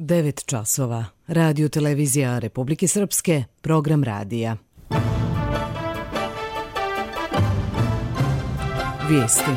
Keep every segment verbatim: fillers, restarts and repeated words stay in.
devet časova. Radio televizija Republike Srpske, program radija. Vijesti.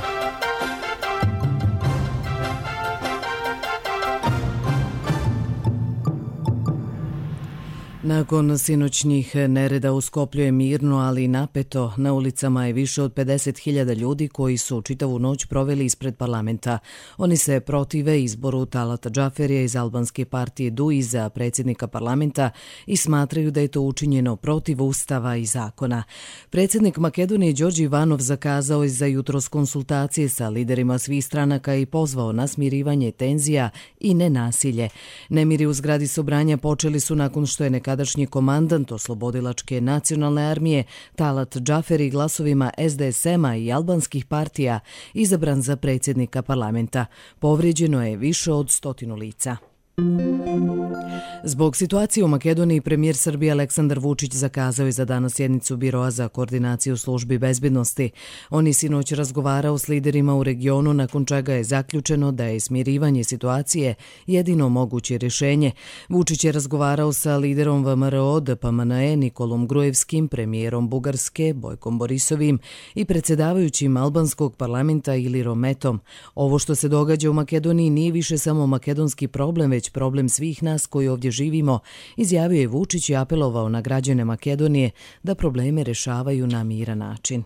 Nakon sinoćnjih nereda u Skoplju je mirno, ali napeto. Na ulicama je više od pedeset hiljada ljudi koji su čitavu noć proveli ispred parlamenta. Oni se protive izboru Talata Džaferija iz albanske partije D U I za predsjednika parlamenta i smatraju da je to učinjeno protiv ustava i zakona. Predsjednik Makedonije Đorđe Ivanov zakazao je za jutros konsultacije sa liderima svih stranaka i pozvao na smirivanje tenzija i nenasilje. Nemiri u zgradi Sobranja počeli su nakon što je nekada Tadašnji komandant Oslobodilačke nacionalne armije Talat Džaferi glasovima S D S M-a i albanskih partija izabran za predsjednika parlamenta. Povrijeđeno je više od stotinu lica. Zbog situacije u Makedoniji, premijer Srbije Aleksandar Vučić zakazao je za danas sjednicu Biroa za koordinaciju službi bezbednosti. On je sinoć razgovarao s liderima u regionu, nakon čega je zaključeno da je smirivanje situacije jedino moguće rješenje. Vučić je razgovarao sa liderom V M R O D P M N E Nikolom Grujevskim, premijerom Bugarske Bojkom Borisovim i predsjedavajućim albanskog parlamenta Ilirom Metom. Ovo što se događa u Makedoniji nije više samo makedonski problem, već problem svih nas koji ovdje živimo, izjavio je Vučić i apelovao na građane Makedonije da probleme rješavaju na miran način.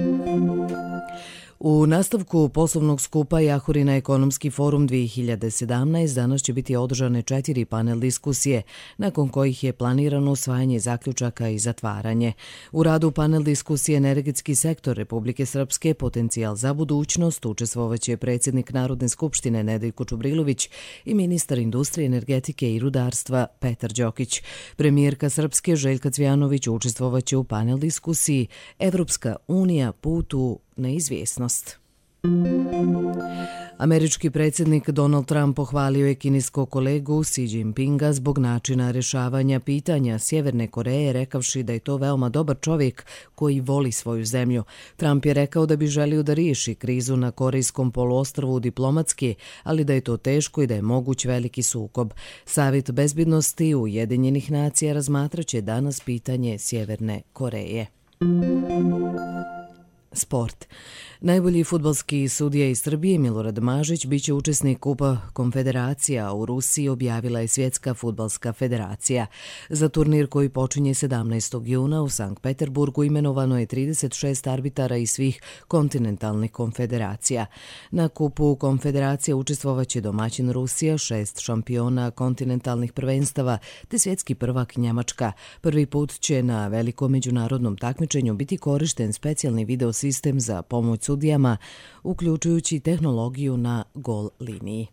U nastavku poslovnog skupa Jahorina ekonomski forum dvije hiljade sedamnaest danas će biti održane četiri panel diskusije, nakon kojih je planirano usvajanje zaključaka i zatvaranje. U radu panel diskusije Energetski sektor Republike Srpske, potencijal za budućnost, učestvovaće predsjednik Narodne skupštine Nedeljko Čubrilović i ministar industrije, energetike i rudarstva Petar Đokić. Premijerka Srpske Željka Cvjanović učestvovaće u panel diskusiji Evropska unija put u neizvjesnost. Američki predsjednik Donald Trump pohvalio je kineskog kolegu Xi Jinpinga zbog načina rješavanja pitanja Sjeverne Koreje, rekavši da je to veoma dobar čovjek koji voli svoju zemlju. Trump je rekao da bi želio da riješi krizu na Korejskom poluostrvu diplomatski, ali da je to teško i da je moguć veliki sukob. Savjet bezbednosti Ujedinjenih nacija razmatraće danas pitanje Sjeverne Koreje. Sport. Najbolji fudbalski sudija iz Srbije Milorad Mažić biće učesnik Kupa Konfederacija u Rusiji, objavila je Svjetska fudbalska federacija. Za turnir koji počinje sedamnaestog juna u Sankt Peterburgu imenovano je trideset šest arbitara iz svih kontinentalnih konfederacija. Na Kupu Konfederacija učestvovaće domaćin Rusija, šest šampiona kontinentalnih prvenstava te svjetski prvak Njemačka. Prvi put će na velikom međunarodnom takmičenju biti korišten specijalni video sistem za pomoć sudijama, uključujući tehnologiju na gol liniji.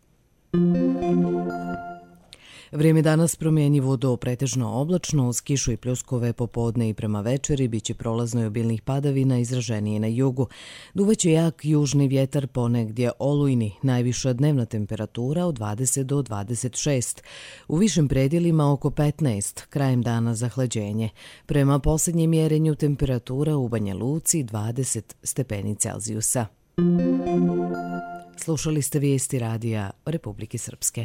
Vrijeme danas promjenjivo do pretežno oblačno, uz kišu i pljuskove popodne i prema večeri, biće prolazno i obilnih padavina, izraženije na jugu. Duvaće jak južni vjetar, ponegdje olujni, najviša dnevna temperatura od dvadeset do dvadeset šest. U višim predjelima oko petnaest, krajem dana zahlađenje. Prema posljednjem mjerenju temperatura u Banja Luci dvadeset stepeni Celzijusa. Slušali ste vijesti radija Republike Srpske.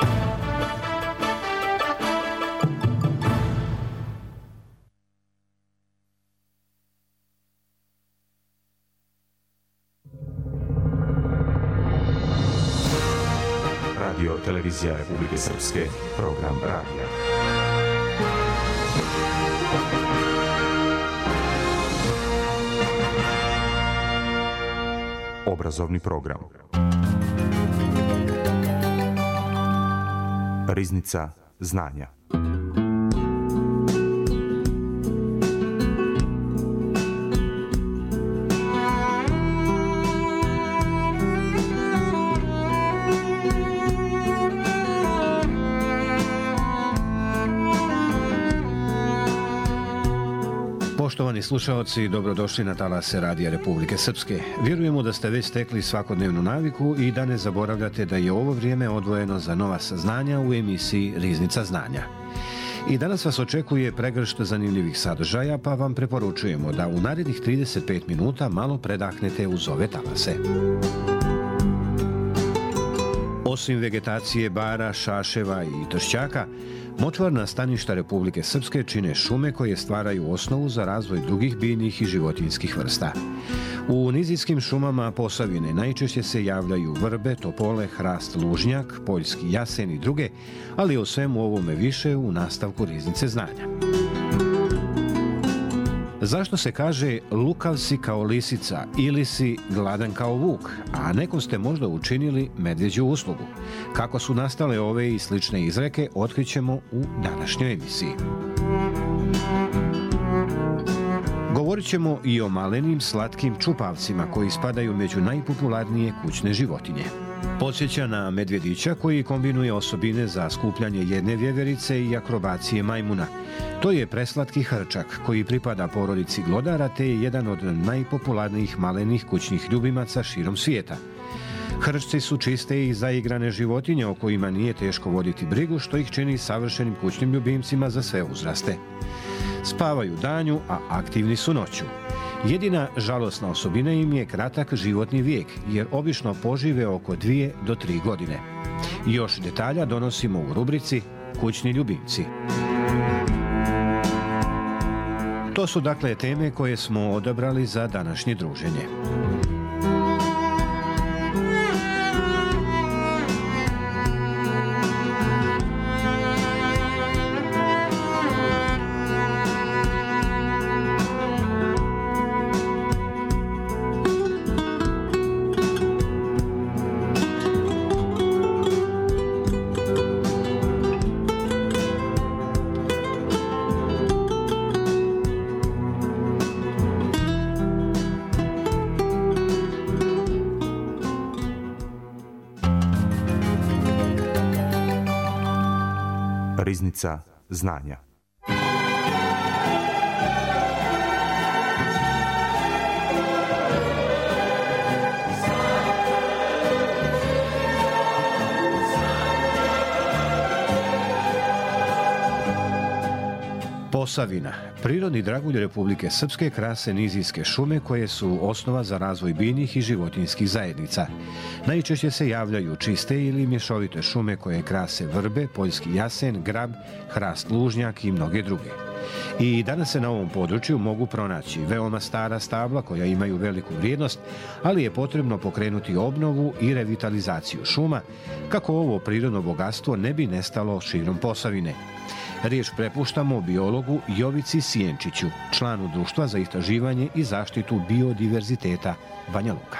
Radio televizija Republike Srpske, program radija. Obrazovni program. Riznica znanja. Poštovani slušaoci, dobrodošli na talase Radija Republike Srpske. Vjerujemo da ste već stekli svakodnevnu naviku i da ne zaboravljate da je ovo vrijeme odvojeno za nova saznanja u emisiji Riznica znanja. I danas vas očekuje pregršt zanimljivih sadržaja, pa vam preporučujemo da u narednih trideset pet minuta malo predahnete uz ove talase. Osim vegetacije bara, šaševa i tršćaka, močvarna staništa Republike Srpske čine šume koje stvaraju osnovu za razvoj drugih biljnih i životinjskih vrsta. U nizijskim šumama Posavine najčešće se javljaju vrbe, topole, hrast, lužnjak, poljski jasen i druge, ali o svemu ovome više u nastavku Riznice znanja. Zašto se kaže lukav si kao lisica ili si gladan kao vuk, a nekom ste možda učinili medvjeđu uslugu? Kako su nastale ove i slične izreke, otkrićemo u današnjoj emisiji. Govorit ćemo i o malenim slatkim čupavcima koji spadaju među najpopularnije kućne životinje. Podsjeća na medvjedića koji kombinuje osobine za skupljanje jedne vjeverice i akrobacije majmuna. To je preslatki hrčak koji pripada porodici glodara te je jedan od najpopularnijih malenih kućnih ljubimaca širom svijeta. Hrčci su čiste i zaigrane životinje o kojima nije teško voditi brigu, što ih čini savršenim kućnim ljubimcima za sve uzraste. Spavaju danju, a aktivni su noću. Jedina žalosna osobina im je kratak životni vijek, jer obično požive oko dvije do tri godine. Još detalja donosimo u rubrici Kućni ljubimci. To su dakle teme koje smo odabrali za današnje druženje. Riznica znanja. Posavina, prirodni dragulj Republike Srpske, krase nizijske šume koje su osnova za razvoj biljnih i životinjskih zajednica. Najčešće se javljaju čiste ili mješovite šume koje krase vrbe, poljski jasen, grab, hrast lužnjak i mnoge druge. I danas se na ovom području mogu pronaći veoma stara stabla koja imaju veliku vrijednost, ali je potrebno pokrenuti obnovu i revitalizaciju šuma kako ovo prirodno bogatstvo ne bi nestalo širom Posavine. Riječ prepuštamo biologu Jovici Sjenčiću, članu Društva za istraživanje i zaštitu biodiverziteta Banja Luka.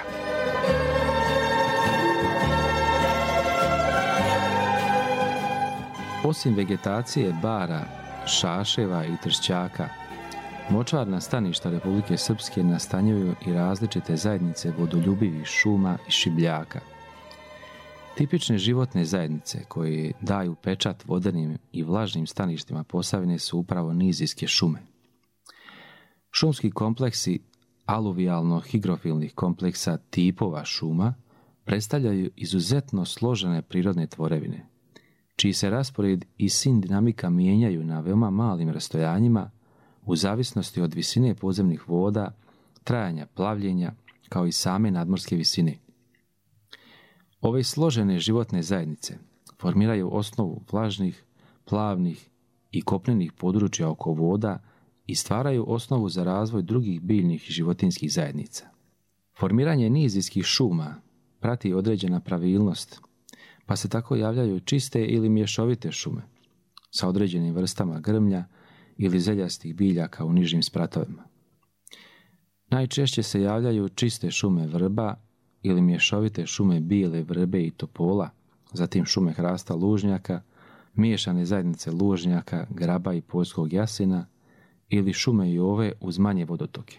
Osim vegetacije bara, šaševa i tršćaka, močvarna staništa Republike Srpske nastanjuju i različite zajednice vodoljubivih šuma i šibljaka. Tipične životne zajednice koje daju pečat vodenim i vlažnim staništima Posavine su upravo nizijske šume. Šumski kompleksi aluvijalno-higrofilnih kompleksa tipova šuma predstavljaju izuzetno složene prirodne tvorevine, čiji se raspored i sin dinamika mijenjaju na veoma malim rastojanjima u zavisnosti od visine podzemnih voda, trajanja plavljenja, kao i same nadmorske visine. Ove složene životne zajednice formiraju osnovu vlažnih, plavnih i kopnenih područja oko voda i stvaraju osnovu za razvoj drugih biljnih i životinjskih zajednica. Formiranje nizijskih šuma prati određena pravilnost, pa se tako javljaju čiste ili mješovite šume sa određenim vrstama grmlja ili zeljastih biljaka u nižim spratovima. Najčešće se javljaju čiste šume vrba ili mješovite šume bijele vrbe i topola, zatim šume hrasta lužnjaka, miješane zajednice lužnjaka, graba i poljskog jasina ili šume jove uz manje vodotoke.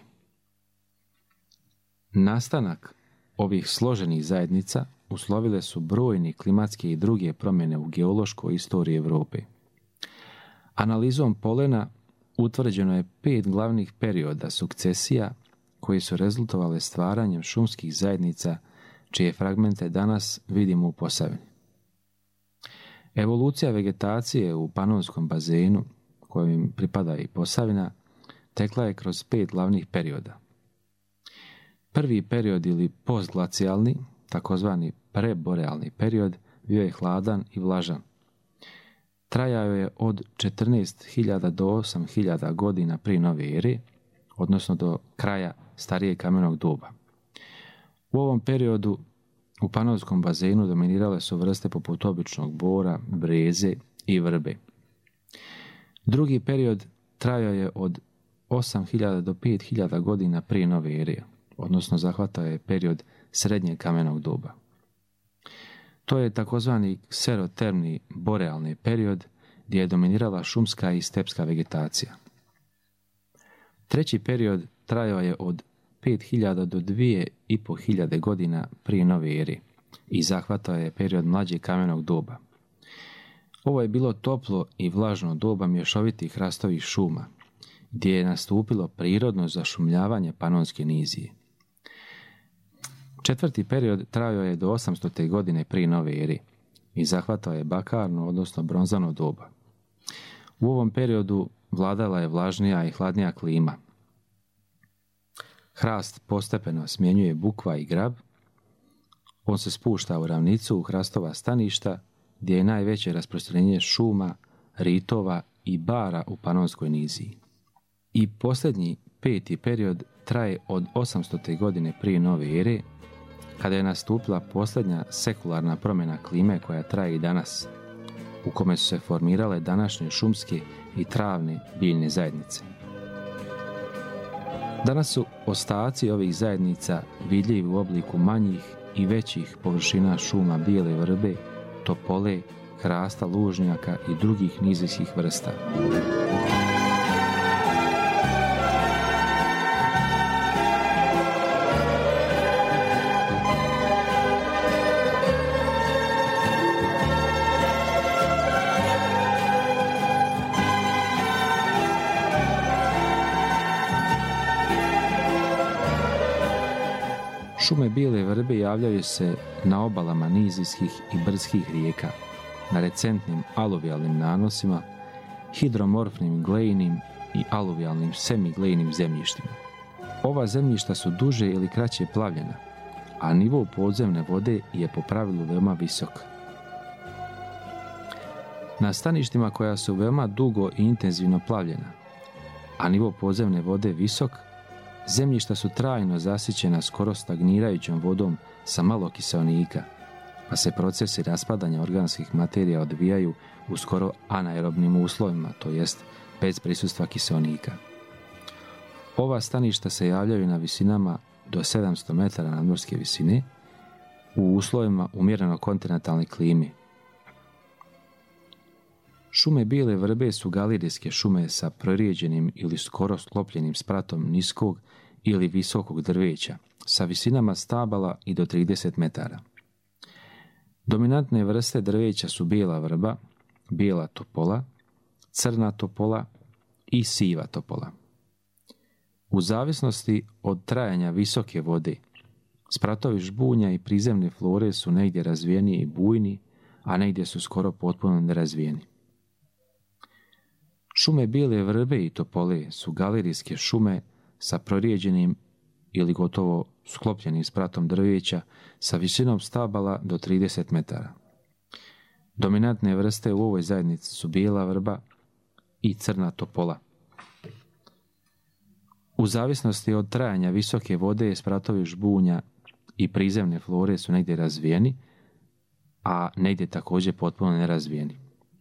Nastanak ovih složenih zajednica uslovile su brojne klimatske i druge promjene u geološkoj istoriji Europe. Analizom polena utvrđeno je pet glavnih perioda sukcesija koje su rezultovale stvaranjem šumskih zajednica čije fragmente danas vidimo u Posavini. Evolucija vegetacije u panonskom bazenu, kojim pripada i Posavina, tekla je kroz pet glavnih perioda. Prvi period ili postglacijalni, takozvani preborealni period, bio je hladan i vlažan. Trajao je od četrnaest hiljada do osam hiljada godina prije nove ere, odnosno do kraja starijeg kamenog doba. U ovom periodu u Panonskom bazenu dominirale su vrste poput običnog bora, breze i vrbe. Drugi period trajao je od osam hiljada do pet hiljada godina prije nove ere, odnosno zahvatao je period srednjeg kamenog doba. To je takozvani kserotermni borealni period gdje je dominirala šumska i stepska vegetacija. Treći period trajao je od pet hiljada do dvije i pol hiljade godina prije nove ere i zahvatao je period mlađeg kamenog doba. Ovo je bilo toplo i vlažno doba mješovitih hrastovih šuma, gdje je nastupilo prirodno zašumljavanje Panonske nizije. Četvrti period trajao je do osamstote godine prije nove ere i zahvatao je bakarno, odnosno bronzano doba. U ovom periodu vladala je vlažnija i hladnija klima. Hrast postepeno smjenjuje bukva i grab. On se spušta u ravnicu u hrastova staništa, gdje je najveće rasprostranjenje šuma, ritova i bara u Panonskoj niziji. I posljednji peti period traje od osamstote godine prije nove ere, kada je nastupila posljednja sekularna promjena klime koja traje i danas, u kome su se formirale današnje šumske i travne biljne zajednice. Danas su ostaci ovih zajednica vidljivi u obliku manjih i većih površina šuma bijele vrbe, topole, hrasta lužnjaka i drugih nizijskih vrsta. Šume bijele vrbe javljaju se na obalama nizijskih i brdskih rijeka, na recentnim aluvijalnim nanosima, hidromorfnim glejnim i aluvijalnim semiglejnim zemljištima. Ova zemljišta su duže ili kraće plavljena, a nivo podzemne vode je po pravilu veoma visok. Na staništima koja su veoma dugo i intenzivno plavljena, a nivo podzemne vode visok, zemljišta su trajno zasićena skoro stagnirajućom vodom sa malo kiseonika, pa se procesi raspadanja organskih materija odvijaju u skoro anaerobnim uslovima, to jest bez prisustva kiseonika. Ova staništa se javljaju na visinama do sedamsto metara nadmorske visine u uslovima umjereno kontinentalne klime. Šume bijele vrbe su galerijske šume sa prorijeđenim ili skoro sklopljenim spratom niskog ili visokog drveća, sa visinama stabala i do trideset metara. Dominantne vrste drveća su bijela vrba, bijela topola, crna topola i siva topola. U zavisnosti od trajanja visoke vode, spratovi žbunja i prizemne flore su negdje razvijeni i bujni, a negdje su skoro potpuno nerazvijeni. Šume bijele vrbe i topole su galerijske šume sa prorijeđenim ili gotovo sklopljenim spratom drveća sa visinom stabala do trideset metara. Dominantne vrste u ovoj zajednici su bijela vrba i crna topola. U zavisnosti od trajanja visoke vode, spratovi žbunja i prizemne flore su negdje razvijeni, a negdje također potpuno nerazvijeni.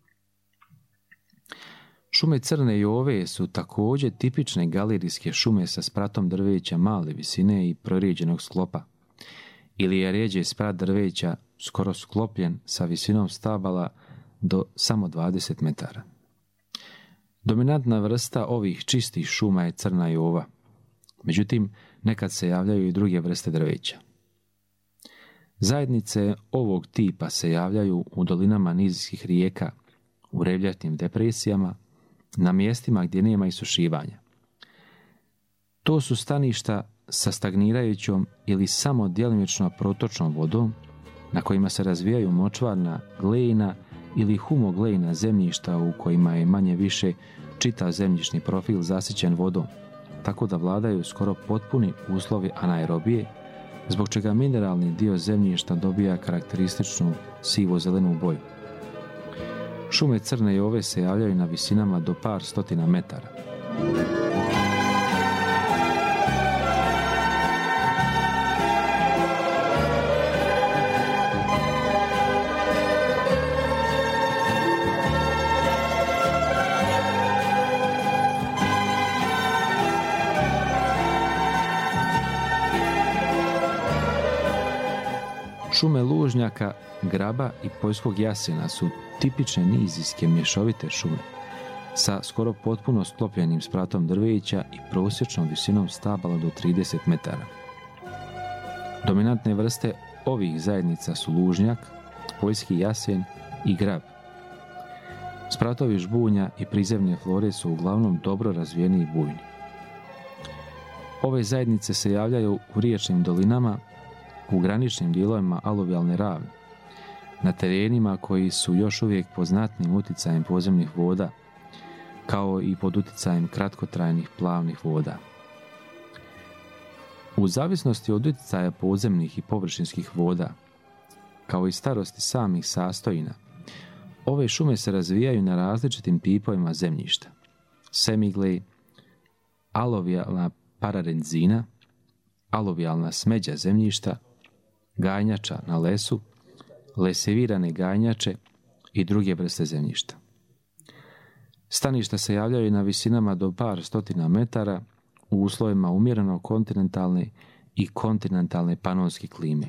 Šume crne jove su također tipične galerijske šume sa spratom drveća male visine i prorijeđenog sklopa, ili je rjeđe sprat drveća skoro sklopljen sa visinom stabala do samo dvadeset metara. Dominantna vrsta ovih čistih šuma je crna jova, međutim nekad se javljaju i druge vrste drveća. Zajednice ovog tipa se javljaju u dolinama nizijskih rijeka, u revljatnim depresijama, na mjestima gdje nema isušivanja. To su staništa sa stagnirajućom ili samo djelomično protočnom vodom, na kojima se razvijaju močvarna, glejna ili humoglejna zemljišta u kojima je manje više čitav zemljišni profil zasićen vodom, tako da vladaju skoro potpuni uslovi anaerobije, zbog čega mineralni dio zemljišta dobija karakterističnu sivo-zelenu boju. Šume crne jove se javljaju na visinama do par stotina metara. Šume lužnjaka, graba i poljskog jasena su tipične nizijske mješovite šume sa skoro potpuno sklopljenim spratom drveća i prosječnom visinom stabala do trideset metara. Dominantne vrste ovih zajednica su lužnjak, poljski jasen i grab. Spratovi žbunja i prizemne flore su uglavnom dobro razvijeni i bujni. Ove zajednice se javljaju u riječnim dolinama, u graničnim dijelovima aluvijalne ravne, na terenima koji su još uvijek pod znatnim utjecajem podzemnih voda, kao i pod utjecajem kratkotrajnih plavnih voda. U zavisnosti od utjecaja podzemnih i površinskih voda, kao i starosti samih sastojina, ove šume se razvijaju na različitim tipovima zemljišta: semiglej, aluvijalna pararenzina, aluvijalna smeđa zemljišta, gajnjača na lesu, lesevirane gajnjače i druge vrste zemljišta. Staništa se javljaju na visinama do par stotina metara u uslovima umjereno kontinentalne i kontinentalne panonske klime.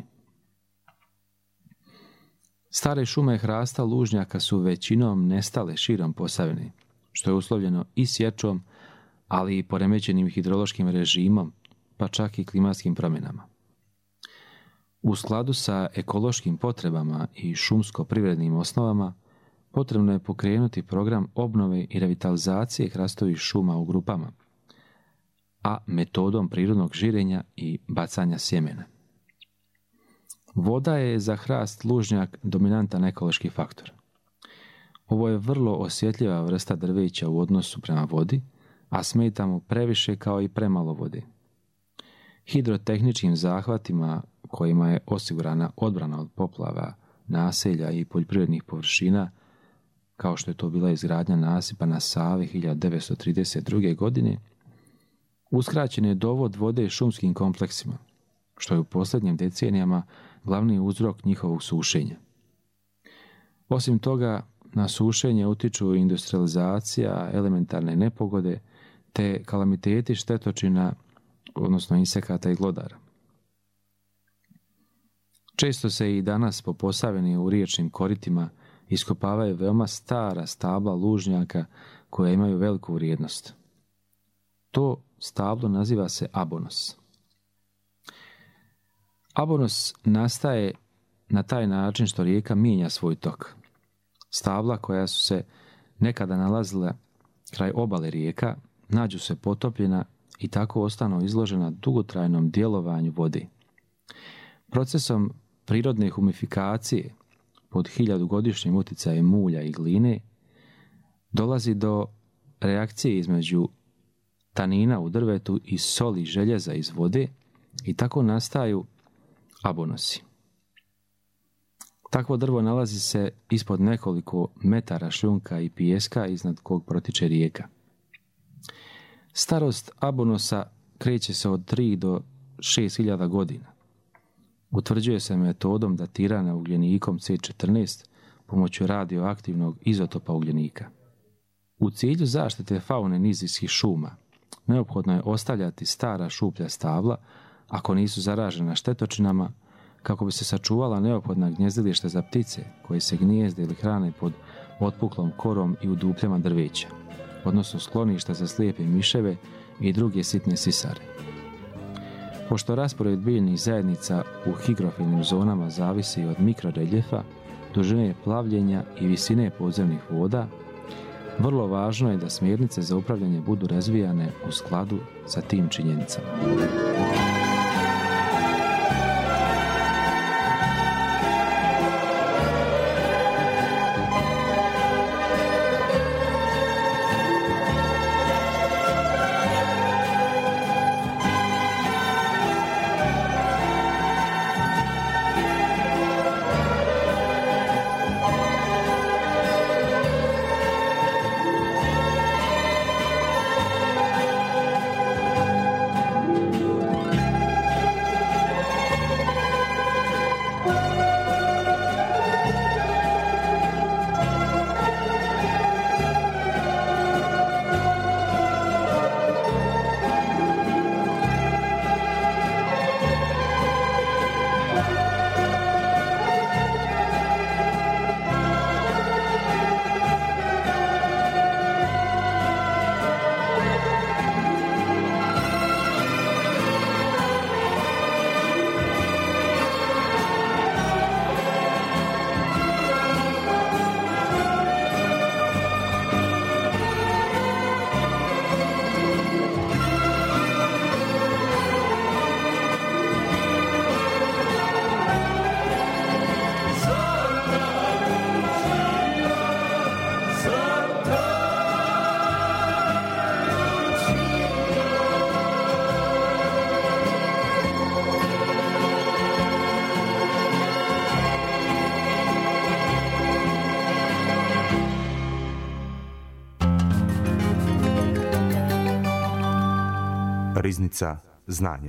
Stare šume hrasta lužnjaka su većinom nestale širom Posavine, što je uslovljeno i sječom, ali i poremećenim hidrološkim režimom, pa čak i klimatskim promjenama. U skladu sa ekološkim potrebama i šumsko-privrednim osnovama, potrebno je pokrenuti program obnove i revitalizacije hrastovih šuma u grupama, a metodom prirodnog žirenja i bacanja sjemena. Voda je za hrast lužnjak dominantan ekološki faktor. Ovo je vrlo osjetljiva vrsta drveća u odnosu prema vodi, a smeta mu previše kao i premalo vode. Hidrotehničkim zahvatima kojima je osigurana odbrana od poplava, naselja i poljoprivrednih površina, kao što je to bila izgradnja nasipa na Savi hiljadu devetsto trideset druge. godine, uskraćen je dovod vode šumskim kompleksima, što je u posljednjim decenijama glavni uzrok njihovog sušenja. Osim toga, na sušenje utiču industrializacija, elementarne nepogode, te kalamiteti štetočina, odnosno insekata i glodara. Često se i danas po Posavini u riječnim koritima iskopavaju veoma stara stabla lužnjaka koja imaju veliku vrijednost. To stablo naziva se abonos. Abonos nastaje na taj način što rijeka mijenja svoj tok. Stabla koja su se nekada nalazila kraj obale rijeka nađu se potopljena i tako ostanu izložena dugotrajnom djelovanju vode. Procesom prirodne humifikacije pod hiljadugodišnjim utjecajem mulja i gline dolazi do reakcije između tanina u drvetu i soli željeza iz vode i tako nastaju abonosi. Takvo drvo nalazi se ispod nekoliko metara šljunka i pijeska iznad kog protiče rijeka. Starost abonosa kreće se od tri do šest hiljada godina. Utvrđuje se metodom datiranja ugljenikom C četrnaest pomoću radioaktivnog izotopa ugljenika. U cilju zaštite faune nizijskih šuma neophodno je ostavljati stara šuplja stabla ako nisu zaražena štetočinama, kako bi se sačuvala neophodna gnjezdilišta za ptice koje se gnijezde ili hrane pod otpuklom korom i u dupljama drveća, odnosno skloništa za slijepe miševe i druge sitne sisare. Pošto raspored biljnih zajednica u higrofilnim zonama zavisi od mikroreljefa, dužine plavljenja i visine podzemnih voda, vrlo važno je da smjernice za upravljanje budu razvijane u skladu sa tim činjenicama. Riznica znanja.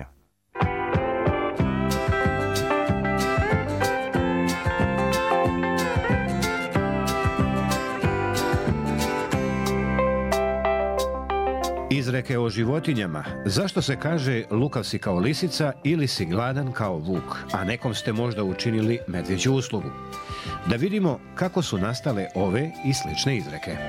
Izreke o životinjama. Zašto se kaže lukav si kao lisica ili si gladan kao vuk, a nekom ste možda učinili medvjeđu uslugu? Da vidimo kako su nastale ove i slične izreke.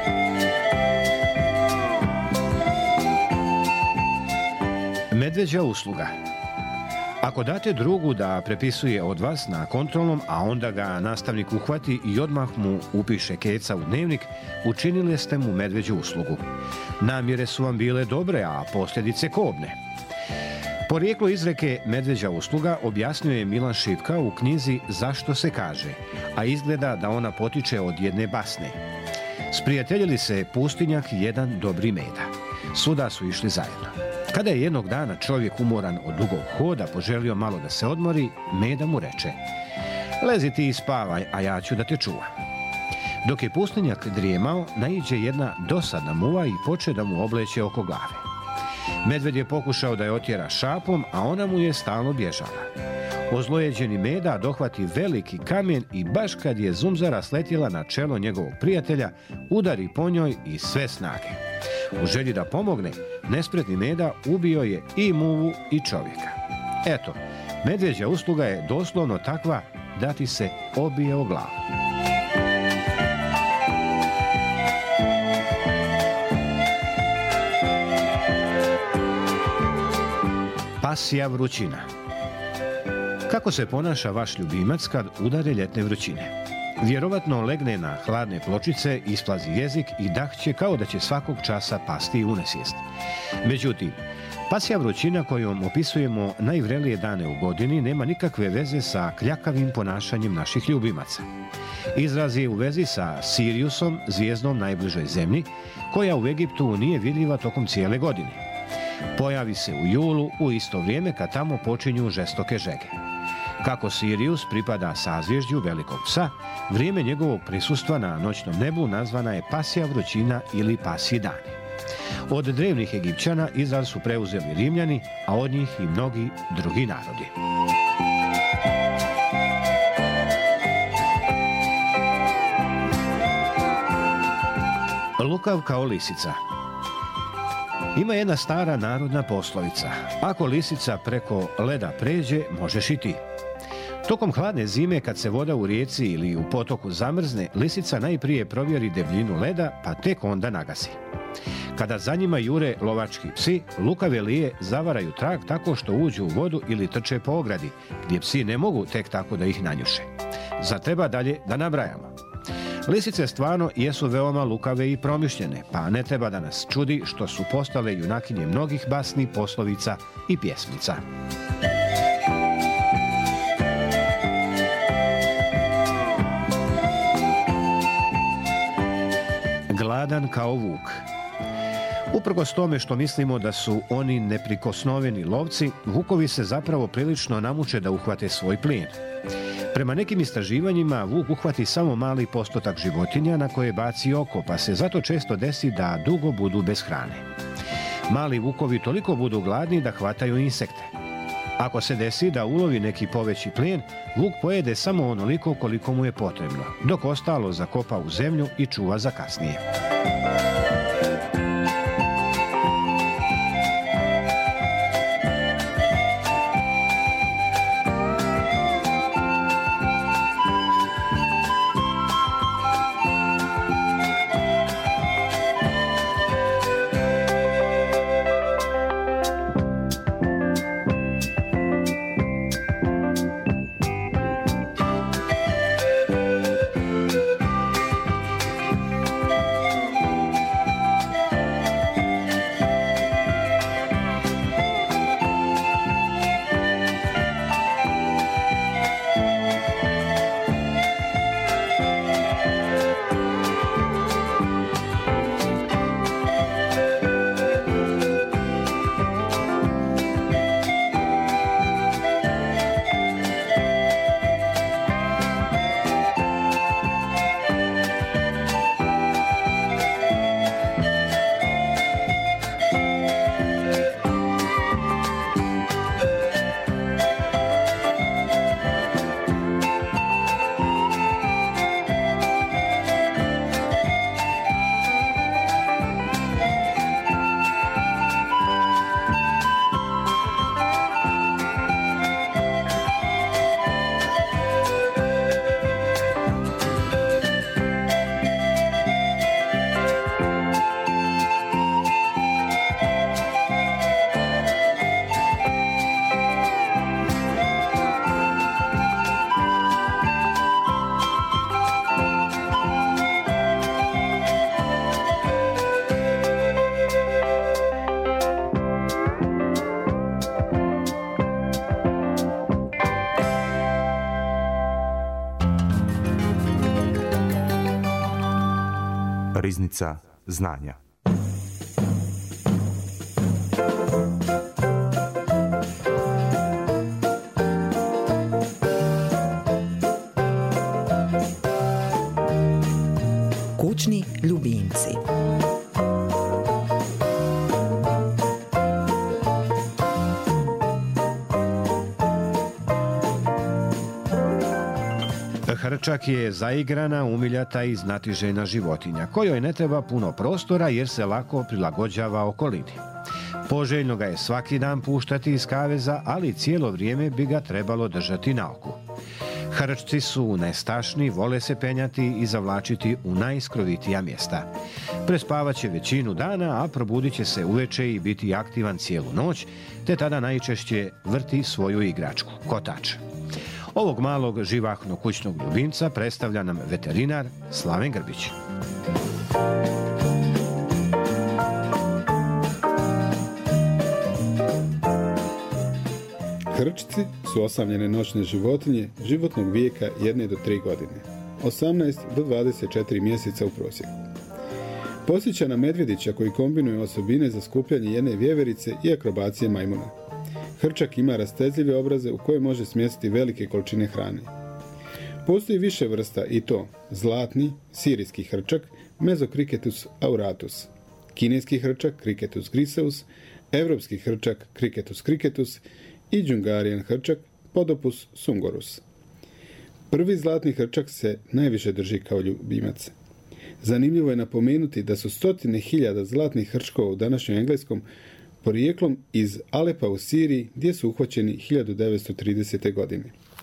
Medvjeđa usluga. Ako date drugu da prepisuje od vas na kontrolnom, a onda ga nastavnik uhvati i odmah mu upiše keca u dnevnik, učinili ste mu medvjeđu uslugu. Namjere su vam bile dobre, a posljedice kobne. Porijeklo izreke medvjeđa usluga objasnio je Milan Šipka u knjizi Zašto se kaže, a izgleda da ona potiče od jedne basne. Sprijateljili se pustinjak i jedan dobri meda. Svuda su išli zajedno. Kada je jednog dana čovjek umoran od dugog hoda poželio malo da se odmori, meda mu reče: lezi ti i spavaj, a ja ću da te čuvam. Dok je pustinjak drijemao, naiđe jedna dosadna muva i poče da mu obleće oko glave. Medved je pokušao da je otjera šapom, a ona mu je stalno bježala. Ozlojeđeni meda dohvati veliki kamen i baš kad je zumzara sletjela na čelo njegovog prijatelja, udari po njoj i sve snage. U želji da pomogne, nespretni meda ubio je i muvu i čovjeka. Eto, medvjeđa usluga je doslovno takva da ti se obije o glavu. Pasja vrućina. Kako se ponaša vaš ljubimac kad udare ljetne vrućine? Vjerovatno legne na hladne pločice, isplazi jezik i dahće kao da će svakog časa pasti u nesvijest. Međutim, pasja vrućina kojom opisujemo najvrelije dane u godini nema nikakve veze sa kljakavim ponašanjem naših ljubimaca. Izraz je u vezi sa Siriusom, zvijezdom najbližoj zemlji, koja u Egiptu nije vidljiva tokom cijele godine. Pojavi se u julu, u isto vrijeme kad tamo počinju žestoke žege. Kako Sirius pripada sazvježđu velikog psa, vrijeme njegovog prisustva na noćnom nebu nazvana je pasja vrućina ili pasji dani. Od drevnih Egipćana izraz su preuzeli Rimljani, a od njih i mnogi drugi narodi. Lukav kao lisica. Ima jedna stara narodna poslovica: ako lisica preko leda pređe, možeš i ti. Tokom hladne zime, kad se voda u rijeci ili u potoku zamrzne, lisica najprije provjeri debljinu leda, pa tek onda nagasi. Kada za njima jure lovački psi, lukave lije zavaraju trag tako što uđu u vodu ili trče po ogradi, gdje psi ne mogu tek tako da ih nanjuše. Zar treba dalje da nabrajamo? Lisice stvarno jesu veoma lukave i promišljene, pa ne treba da nas čudi što su postale junakinje mnogih basni, poslovica i pjesmica. Gladan kao vuk. Uprkos tome što mislimo da su oni neprikosnoveni lovci, vukovi se zapravo prilično namuče da uhvate svoj plijen. Prema nekim istraživanjima, vuk uhvati samo mali postotak životinja na koje baci oko, pa se zato često desi da dugo budu bez hrane. Mali vukovi toliko budu gladni da hvataju insekte. Ako se desi da ulovi neki poveći plijen, vuk pojede samo onoliko koliko mu je potrebno, dok ostalo zakopa u zemlju i čuva za kasnije. riznica znanja. Kućni ljubimci. Hrčak je zaigrana, umiljata i znatiželjna životinja, kojoj ne treba puno prostora jer se lako prilagođava okolini. Poželjno ga je svaki dan puštati iz kaveza, ali cijelo vrijeme bi ga trebalo držati na oku. Hrčci su nestašni, vole se penjati i zavlačiti u najskrovitija mjesta. Prespavat će većinu dana, a probudit će se uveče i biti aktivan cijelu noć, te tada najčešće vrti svoju igračku, kotač. Ovog malog živahnog kućnog ljubimca predstavlja nam veterinar Slaven Grbić. Hrčci su osamljene noćne životinje životnog vijeka jedne do tri godine, osamnaest do dvadeset četiri mjeseca u prosjeku. Posjeća na medvjedića koji kombinuje osobine za skupljanje jedne vjeverice i akrobacije majmuna. Hrčak ima rastezljive obraze u koje može smjestiti velike količine hrane. Postoji više vrsta i to zlatni, sirijski hrčak, Mesocricetus auratus, kineski hrčak, Cricetus griseus, evropski hrčak, Cricetus cricetus i džungarijan hrčak, Podopus sungorus. Prvi zlatni hrčak se najviše drži kao ljubimac. Zanimljivo je napomenuti da su stotine hiljada zlatnih hrčkova u današnjem engleskom porijeklom iz Alepa u Siriji, gdje su uhvaćeni hiljadu devetsto tridesete. godine.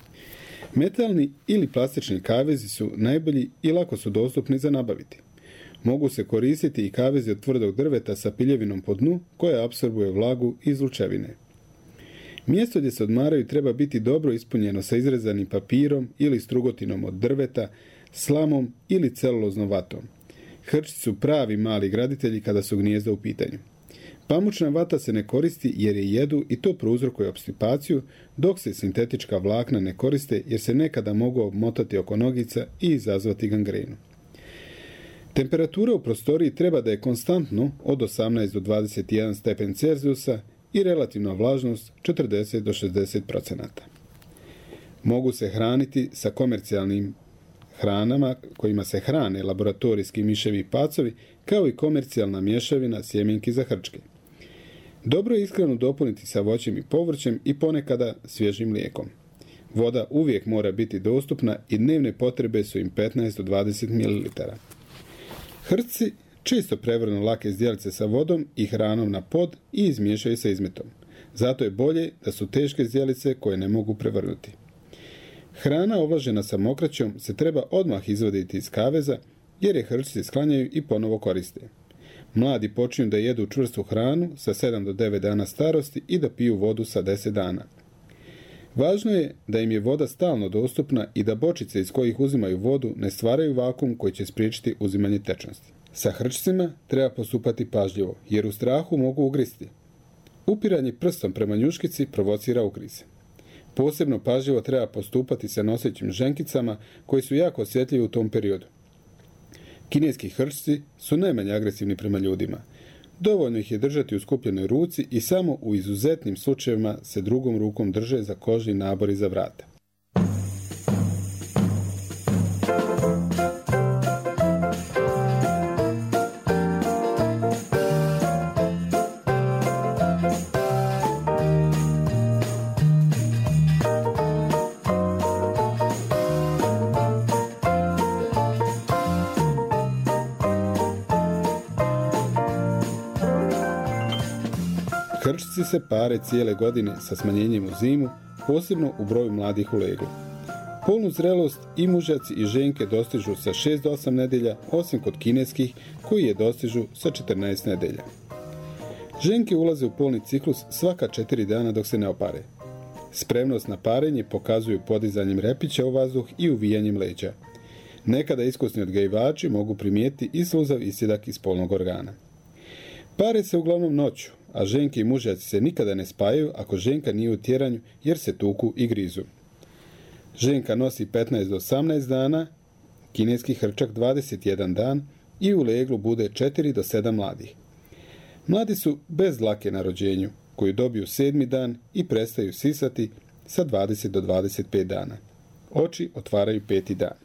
Metalni ili plastični kavezi su najbolji i lako su dostupni za nabaviti. Mogu se koristiti i kavezi od tvrdog drveta sa piljevinom po dnu koja apsorbuje vlagu iz lučevine. Mjesto gdje se odmaraju treba biti dobro ispunjeno sa izrezanim papirom ili strugotinom od drveta, slamom ili celuloznom vatom. Hrčci su pravi mali graditelji kada su gnijezda u pitanju. Pamučna vata se ne koristi jer je jedu i to prouzrokuje opstipaciju, dok se sintetička vlakna ne koriste jer se nekada mogu obmotati oko nogica i izazvati gangrenu. Temperatura u prostoriji treba da je konstantno od osamnaest do dvadeset jedan stepen Celzijusa i relativna vlažnost četrdeset do šezdeset procenata. Mogu se hraniti sa komercijalnim hranama kojima se hrane laboratorijski miševi i pacovi, kao i komercijalna mješavina sjemenki za hrčke. Dobro je ishranu dopuniti sa voćem i povrćem i ponekada svježim mlijekom. Voda uvijek mora biti dostupna i dnevne potrebe su im petnaest do dvadeset mililitara. Hrčci često prevrnu lake zdjelice sa vodom i hranom na pod i izmiješaju sa izmetom. Zato je bolje da su teške zdjelice koje ne mogu prevrnuti. Hrana ovlažena sa mokraćom se treba odmah izvaditi iz kaveza jer je hrčci sklanjaju i ponovo koriste. Mladi počinju da jedu čvrstu hranu sa sedam do devet dana starosti i da piju vodu sa deset dana. Važno je da im je voda stalno dostupna i da bočice iz kojih uzimaju vodu ne stvaraju vakuum koji će spriječiti uzimanje tečnosti. Sa hrčcima treba postupati pažljivo jer u strahu mogu ugristi. Upiranje prstom prema njuškici provocira ugrize. Posebno pažljivo treba postupati sa nosećim ženkicama koji su jako osjetljivi u tom periodu. Kineski hrčci su najmanje agresivni prema ljudima. Dovoljno ih je držati u skupljenoj ruci i samo u izuzetnim slučajevima se drugom rukom drže za kožni nabor iza vrata. Hrčci se pare cijele godine sa smanjenjem u zimu, posebno u broju mladih u leglu. Polnu zrelost i mužjaci i ženke dostižu sa šest do osam nedelja, osim kod kineskih koji je dostižu sa četrnaest nedelja. Ženke ulaze u polni ciklus svaka četiri dana dok se ne opare. Spremnost na parenje pokazuju podizanjem repića u vazduh i uvijanjem leđa. Nekada iskusni odgajivači mogu primijetiti i sluzav isjedak iz polnog organa. Pare se uglavnom noću, a ženke i mužjaci se nikada ne spajaju ako ženka nije u tjeranju jer se tuku i grizu. Ženka nosi petnaest do osamnaest dana, kineski hrčak dvadeset jedan dan i u leglu bude četiri do sedam mladih. Mladi su bez dlake na rođenju, koju dobiju sedmi dan i prestaju sisati sa dvadeset do dvadeset pet dana. Oči otvaraju peti dan.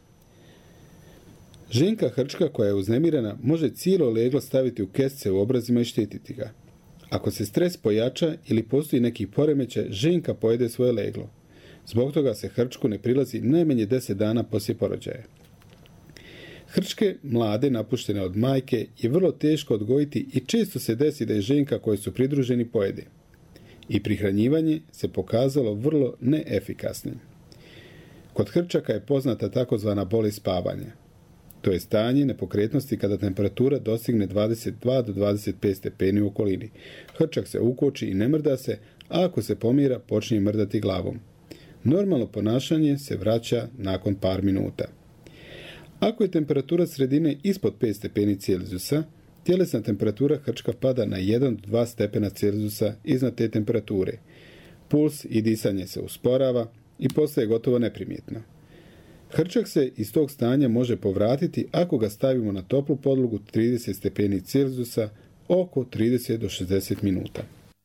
Ženka hrčka koja je uznemirena može cijelo leglo staviti u kesce u obrazima i štititi ga. Ako se stres pojača ili postoji neki poremećaj, ženka pojede svoje leglo. Zbog toga se hrčku ne prilazi najmanje deset dana poslije porođaja. Hrčke mlade napuštene od majke je vrlo teško odgojiti i često se desi da je ženka kojoj su pridruženi pojede. I prihranjivanje se pokazalo vrlo neefikasnim. Kod hrčaka je poznata takozvana bolest spavanja. To je stanje nepokretnosti kada temperatura dostigne dvadeset dva do dvadeset pet stepeni u okolini. Hrčak se ukoči i ne mrda se, a ako se pomira, počne mrdati glavom. Normalno ponašanje se vraća nakon par minuta. Ako je temperatura sredine ispod pet stepeni Celzijusa, tjelesna temperatura hrčka pada na jedan do dva stepena Celzijusa iznad te temperature. Puls i disanje se usporava i postaje gotovo neprimjetno. Hrčak se iz tog stanja može povratiti ako ga stavimo na toplu podlogu trideset stepeni Celzijusa oko trideset do šezdeset minuta.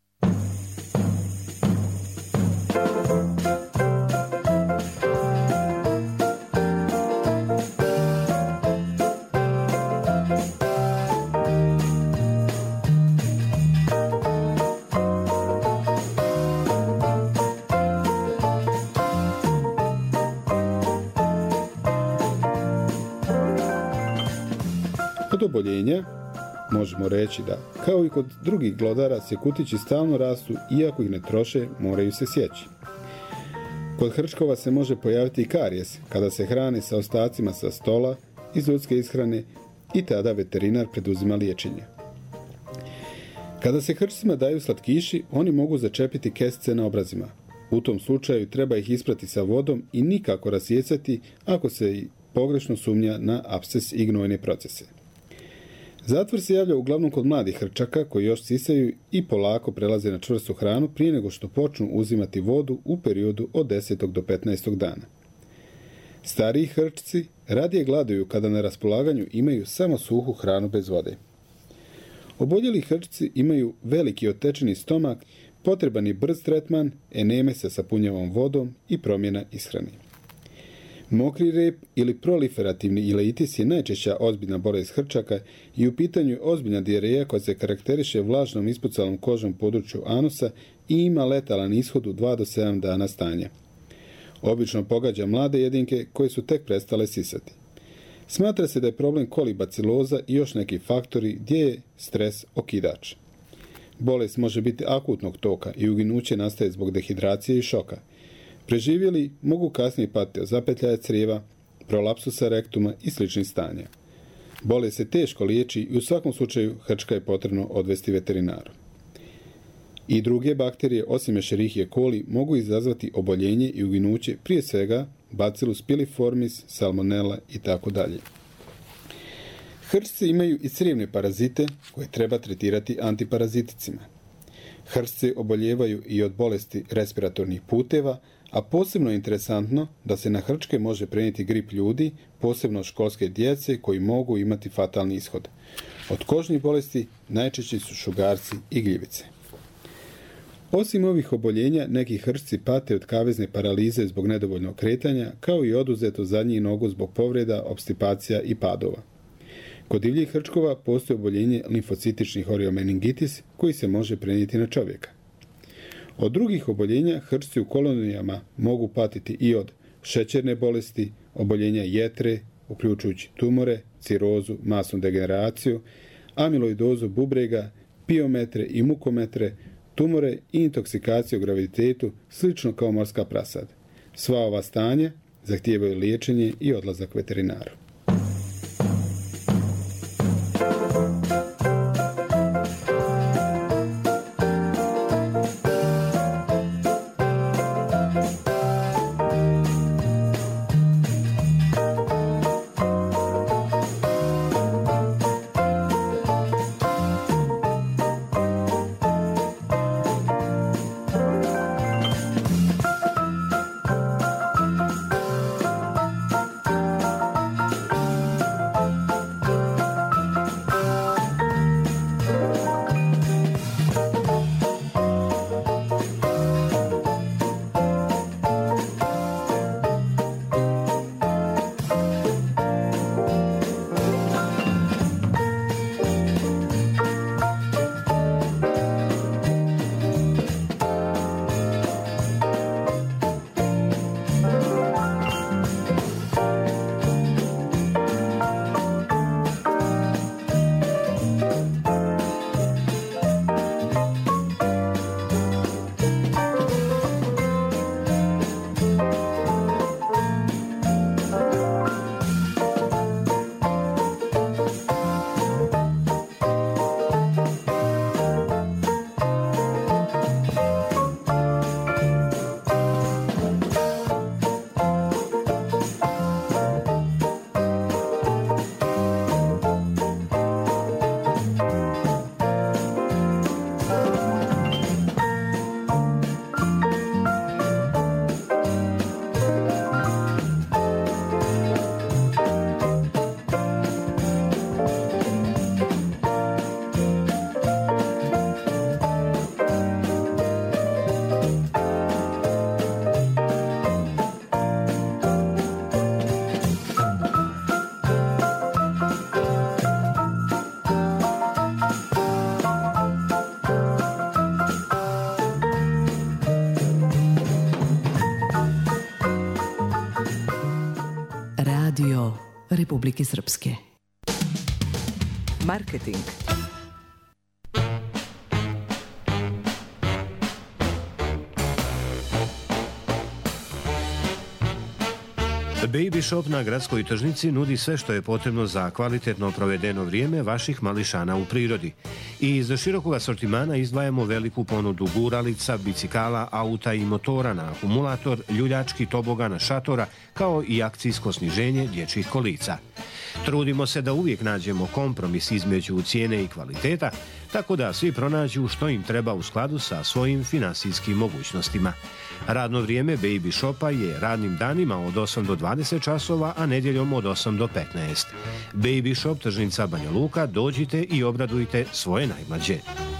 Kod oboljenja možemo reći da, kao i kod drugih glodara, se kutići stalno rastu, iako ih ne troše, moraju se sjeći. Kod hrčkova se može pojaviti i karijes, kada se hrane sa ostacima sa stola iz ljudske ishrane i tada veterinar preduzima liječenje. Kada se hrčcima daju slatkiši, oni mogu začepiti kesce na obrazima. U tom slučaju treba ih isprati sa vodom i nikako rasjecati ako se pogrešno sumnja na apses i gnojne procese. Zatvor se javlja uglavnom kod mladih hrčaka koji još sisaju i polako prelaze na čvrstu hranu prije nego što počnu uzimati vodu u periodu od desetog do petnaestog dana. Stariji hrčci radije gladuju kada na raspolaganju imaju samo suhu hranu bez vode. Oboljeli hrčci imaju veliki otečeni stomak, potreban je brz tretman, eneme sa sapunjavom vodom i promjena ishrane. Mokri rep ili proliferativni ileitis je najčešća ozbiljna bolest hrčaka i u pitanju je ozbiljna dijareja koja se karakteriše vlažnom ispucalom kožom području anusa i ima letalan ishod u dva do sedam dana stanja. Obično pogađa mlade jedinke koje su tek prestale sisati. Smatra se da je problem kolibaciloza i još neki faktori gdje je stres okidač. Bolest može biti akutnog toka i uginuće nastaje zbog dehidracije i šoka. Preživjeli mogu kasnije patiti od zapetljaja crijeva, prolapsusa rektuma i sličnih stanja. Bolest se teško liječi i u svakom slučaju hrčka je potrebno odvesti veterinaru. I druge bakterije, osim Escherichia coli, mogu izazvati oboljenje i uginuće, prije svega Bacillus piliformis, salmonella i tako dalje. Hrčci imaju i crijevne parazite koje treba tretirati antiparaziticima. Hrčci oboljevaju i od bolesti respiratornih puteva, a posebno je interesantno da se na hrčke može prenijeti grip ljudi, posebno školske djece koji mogu imati fatalni ishod. Od kožnih bolesti najčešći su šugarci i gljivice. Osim ovih oboljenja, neki hrčci pate od kavezne paralize zbog nedovoljnog kretanja, kao i oduzeto zadnjih nogu zbog povreda, opstipacija i padova. Kod divljih hrčkova postoji oboljenje limfocitični horiomeningitis koji se može prenijeti na čovjeka. Od drugih oboljenja hrčci u kolonijama mogu patiti i od šećerne bolesti, oboljenja jetre, uključujući tumore, cirozu, masnu degeneraciju, amiloidozu bubrega, piometre i mukometre, tumore i intoksikaciju u graviditetu, slično kao morska prasad. Sva ova stanja zahtijevaju liječenje i odlazak veterinaru. Republike Srpske. Marketing. Baby Shop na gradskoj tržnici nudi sve što je potrebno za kvalitetno provedeno vrijeme vaših mališana u prirodi. I iz širokog asortimana izdvajamo veliku ponudu guralica, bicikala, auta i motora na akumulator, ljuljački tobogana, šatora, kao i akcijsko sniženje dječjih kolica. Trudimo se da uvijek nađemo kompromis između cijene i kvaliteta, tako da svi pronađu što im treba u skladu sa svojim finansijskim mogućnostima. Radno vrijeme Baby Shopa je radnim danima od osam do dvadeset časova, a nedjeljom od osam do petnaest. Baby Shop, tržnica Banja Luka, dođite i obradujte svoje najmlađe.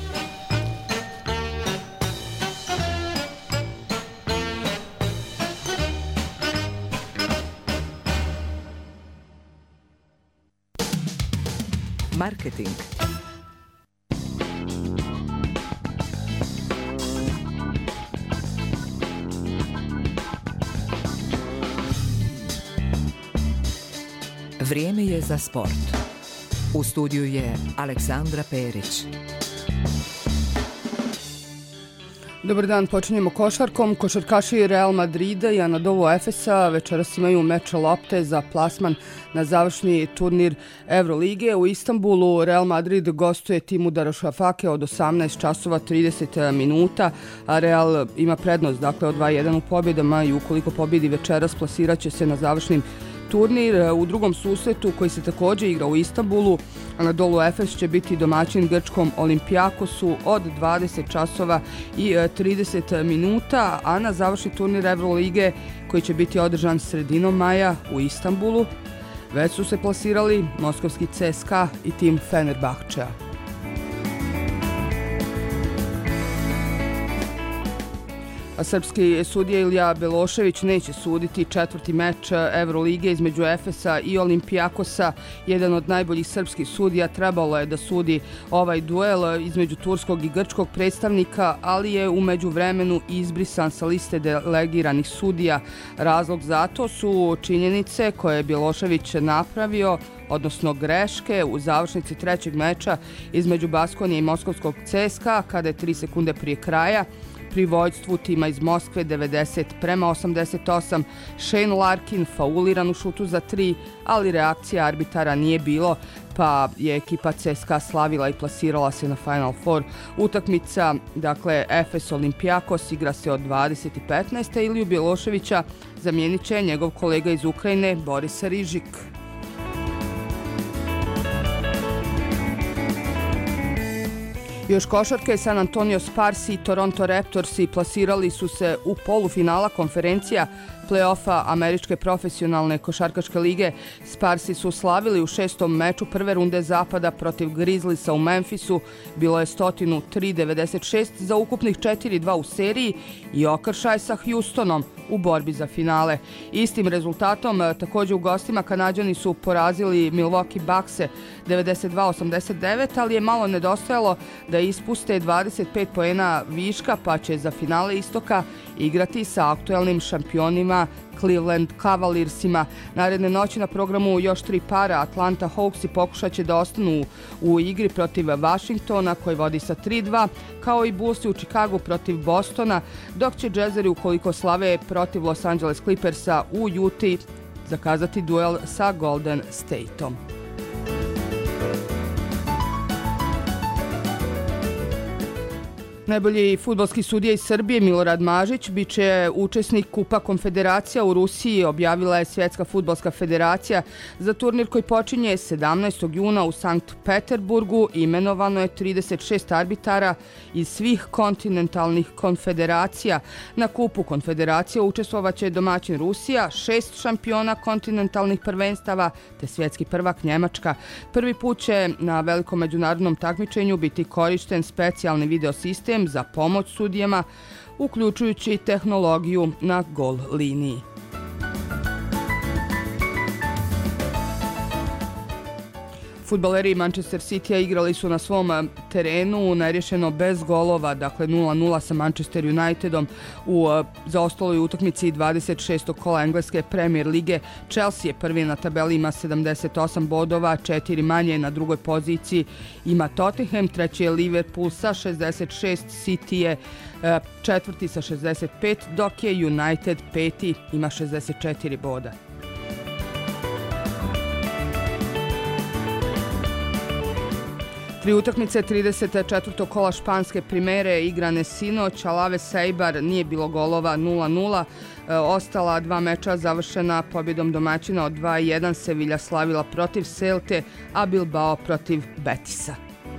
Marketing. Vrijeme je za sport. U studiju je Aleksandra Perić. Dobar dan, počinjemo košarkom. Košarkaši Real Madrida i Anadolu Efesa večeras imaju meč lopte za plasman na završni turnir Evrolige. U Istanbulu Real Madrid gostuje timu Darušafake od osamnaest časova trideset minuta, a Real ima prednost, dakle od dva jedan u pobjedama i ukoliko pobjedi večeras plasirat će se na završni turnir. U drugom susretu koji se također igra u Istanbulu, Anadolu Efes će biti domaćin grčkom Olimpijakosu od dvadeset časova i trideset minuta, a na završni turnir Evrolige koji će biti održan sredinom maja u Istanbulu već su se plasirali moskovski C S K A i tim Fenerbahčea. A srpski sudija Ilija Belošević neće suditi četvrti meč Evrolige između Efesa i Olimpijakosa. Jedan od najboljih srpskih sudija trebalo je da sudi ovaj duel između turskog i grčkog predstavnika, ali je u međuvremenu izbrisan sa liste delegiranih sudija. Razlog za to su činjenice koje je Belošević napravio, odnosno greške u završnici trećeg meča između Baskonije i moskovskog C S K A, kada je tri sekunde prije kraja pri vođstvu tima iz Moskve devedeset prema osamdeset osam Shane Larkin fauliran u šutu za tri, ali reakcija arbitara nije bilo, pa je ekipa C S K A slavila i plasirala se na Final Four. Utakmica, dakle, Efes Olimpijakos igra se od dvadeset petnaest. Iliju Bjeloševića zamijenit će njegov kolega iz Ukrajine Boris Rižik. Još košarke, San Antonio Spurs i Toronto Raptorsi plasirali su se u polufinala konferencija play-offa Američke profesionalne košarkaške lige. Sparsi su slavili u šestom meču prve runde zapada protiv Grizzliesa u Memphisu. Bilo je sto tri devedeset šest za ukupnih četiri dva u seriji i okršaj sa Houstonom u borbi za finale. Istim rezultatom također u gostima Kanađani su porazili Milwaukee Buckse devedeset dva osamdeset devet, ali je malo nedostajalo da ispuste dvadeset pet poena viška, pa će za finale istoka igrati sa aktuelnim šampionima Cleveland Cavaliersima. Naredne noći na programu još tri para. Atlanta Hawksi pokušat će da ostanu u igri protiv Washingtona koji vodi sa tri dva, kao i Bullsi u Chicagu protiv Bostona, dok će Jazzeri ukoliko slave protiv Los Angeles Clippersa u Utah zakazati duel sa Golden Stateom. Najbolji fudbalski sudija iz Srbije Milorad Mažić bit će učesnik Kupa Konfederacija u Rusiji, objavila je Svjetska fudbalska federacija. Za turnir koji počinje sedamnaestog juna u Sankt Peterburgu imenovano je trideset šest arbitara iz svih kontinentalnih konfederacija. Na Kupu Konfederacija učestvovaće domaćin Rusija, šest šampiona kontinentalnih prvenstava te svjetski prvak Njemačka. Prvi put će na velikom međunarodnom takmičenju biti korišten specijalni video sistem za pomoć sudijama, uključujući tehnologiju na gol liniji. Fudbaleri Manchester Citya igrali su na svom terenu nerješeno bez golova, dakle nula nula sa Manchester Unitedom u zaostaloj utakmici dvadeset šestog kola engleske Premier lige. Chelsea je prvi na tabeli, ima sedamdeset osam bodova, četiri manje. Na drugoj poziciji ima Tottenham, treći je Liverpool sa šezdeset šest, City je četvrti sa šezdeset pet, dok je United peti, ima šezdeset četiri boda. Tri utakmice trideset četvrtog kola španske primere igrane sinoć, Alaves Eibar nije bilo golova, nula nula. Ostala dva meča završena pobjedom domaćina od dva jedan, Sevilla slavila protiv Celte, a Bilbao protiv Betisa.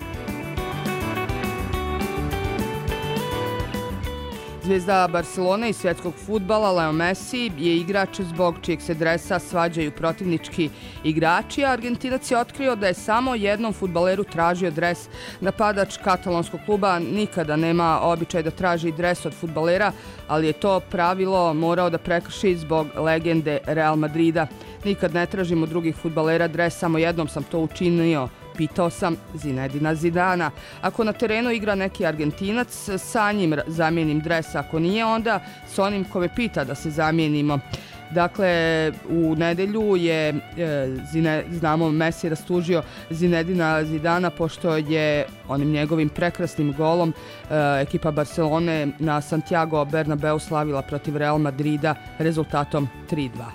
Zvijezda Barcelone i svjetskog fudbala Leo Messi je igrač zbog čijeg se dresa svađaju protivnički igrači, a Argentinac je otkrio da je samo jednom fudbaleru tražio dres. Napadač katalonskog kluba nikada nema običaj da traži dres od fudbalera, ali je to pravilo morao da prekrši zbog legende Real Madrida. Nikad ne tražim od drugih fudbalera dres, samo jednom sam to učinio. Pitao sam Zinedina Zidana. Ako na terenu igra neki Argentinac, sa njim zamijenim dres. Ako nije, onda s onim ko me pita da se zamijenimo. Dakle, u nedelju je, zine, znamo, Messi rastužio Zinedina Zidana pošto je onim njegovim prekrasnim golom ekipa Barcelone na Santiago Bernabeu slavila protiv Real Madrida rezultatom tri dva.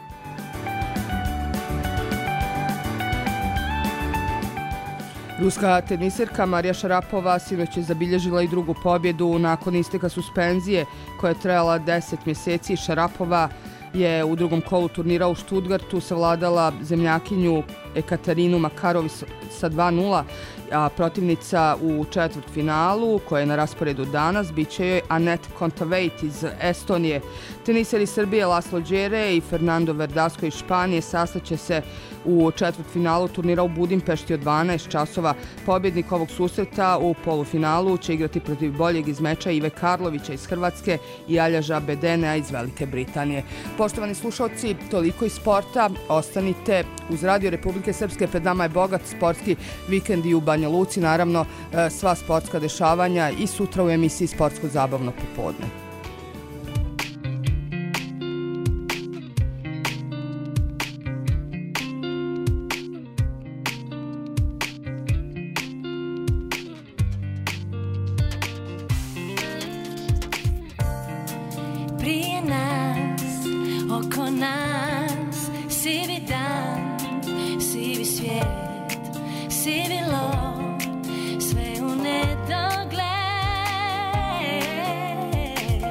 Ruska teniserka Marija Šarapova sinoć je zabilježila i drugu pobjedu nakon isteka suspenzije koja je trajala deset mjeseci. Šarapova je u drugom kolu turnira u Stuttgartu savladala zemljakinju Ekaterinu Makarovu sa dva nula, a protivnica u četvrtfinalu, koja je na rasporedu danas, bit će joj Anett Kontaveit iz Estonije. Teniseri Srbije Laslo Đere i Fernando Verdasco iz Španije sastaće se u četvrtfinalu turnira u Budimpešti od dvanaest časova. Pobjednik ovog susreta u polufinalu će igrati protiv boljeg iz meča Ive Karlovića iz Hrvatske i Aljaža Bedenea iz Velike Britanije. Poštovani slušalci, toliko iz sporta. Ostanite uz Radio Republike Srpske. Pred nama je bogat sportski vikend i u Banja Luci. Naravno, sva sportska dešavanja i sutra u emisiji Sportsko zabavno popodne. Prije nas, oko nas, sivi dan, sivi svijet, sivi lov, sve u nedogled.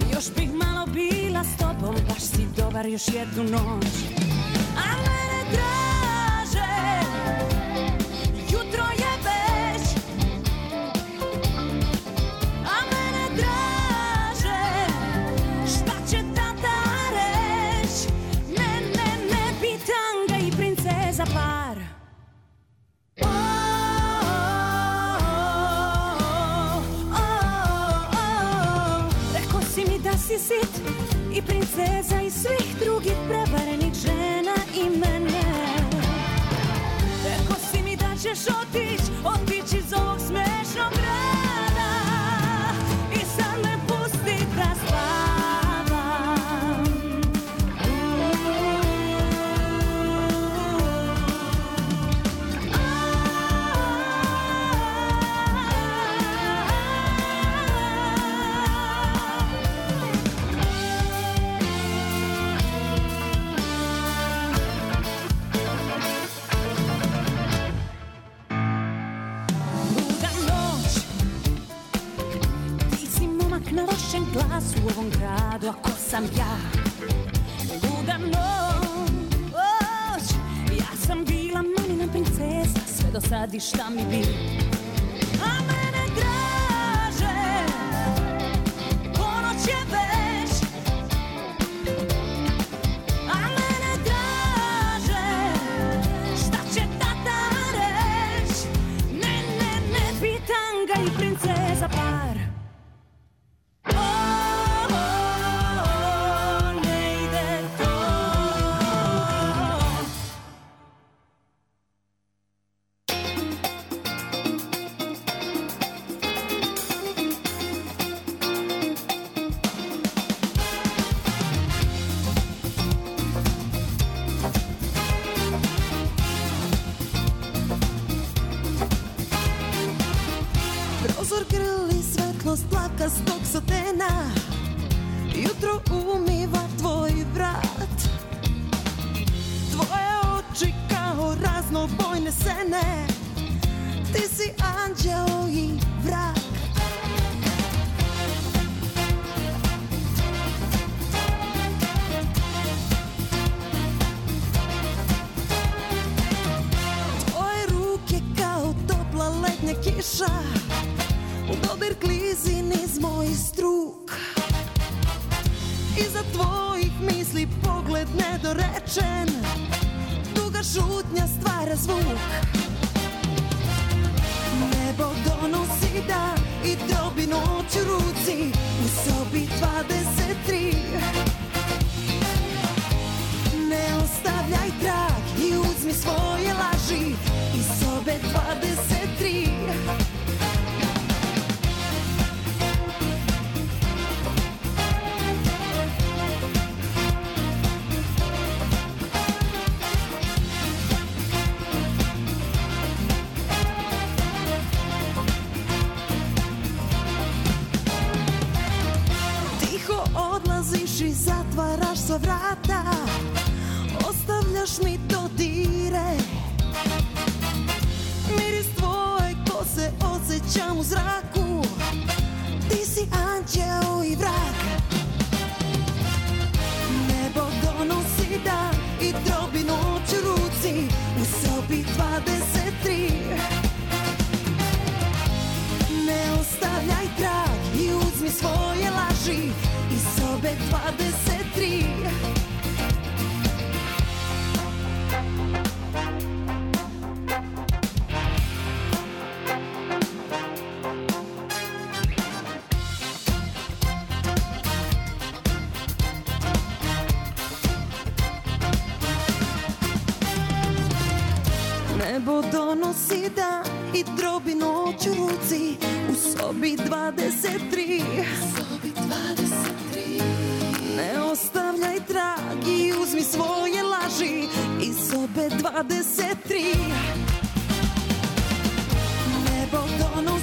bar još jednu noć. A mene traže, jutro je već. A mene traže, šta će tata reć? Ne, ne, ne, pitam ga i princeza par. Oh, oh, oh, oh. Rekao si mi da si sit i princeza i svih drugih prevarenih žena i mene. Rekao si mi da ćeš otić, otić iz ovog smešnog grada i sad me pusti da spavam. Na lošem glasu u ovom gradu, ako sam ja luda noć, ja sam bila mamina princeza, sve do sad i šta mi bi. A mene draže, ponoć je već. A mene draže, šta će tata reć? Ne, ne, ne, pitam ga i princeza par. Prozor grli svetlost plakastog satena, jutro umiva tvoj vrat. Tvoje oči kao raznobojne sene, ti si anđeo i vrak. Tvoje ruke kao topla letnja kiša, u dodir klizi niz mojih struk. Iza tvojih misli pogled nedorečen, duga šutnja stvara zvuk. Nebo donosi dan i dobi noć u ruci, u sobi dvadeset tri. Ne ostavljaj trag i uzmi svoje laži iz sobe dvadeset tri. Odlaziš i zatvaraš sva vrata, ostavljaš mi dodire. Miris tvoje kose osjećam u zraku, ti si anđeo i vrak. Nebo donosi dan i drobi noć u ruci, u sobi dvadeset tri. Ne ostavljaj trag i uzmi svoje laži iz sobe dvadeset tri. Nebo donosi dan i drobi noć u ruci, u sobi dvadeset tri. Sobi dvadeset tri. Ne ostavljaj trag i uzmi svoje laži iz sobe dvadeset tri. Nebo donosi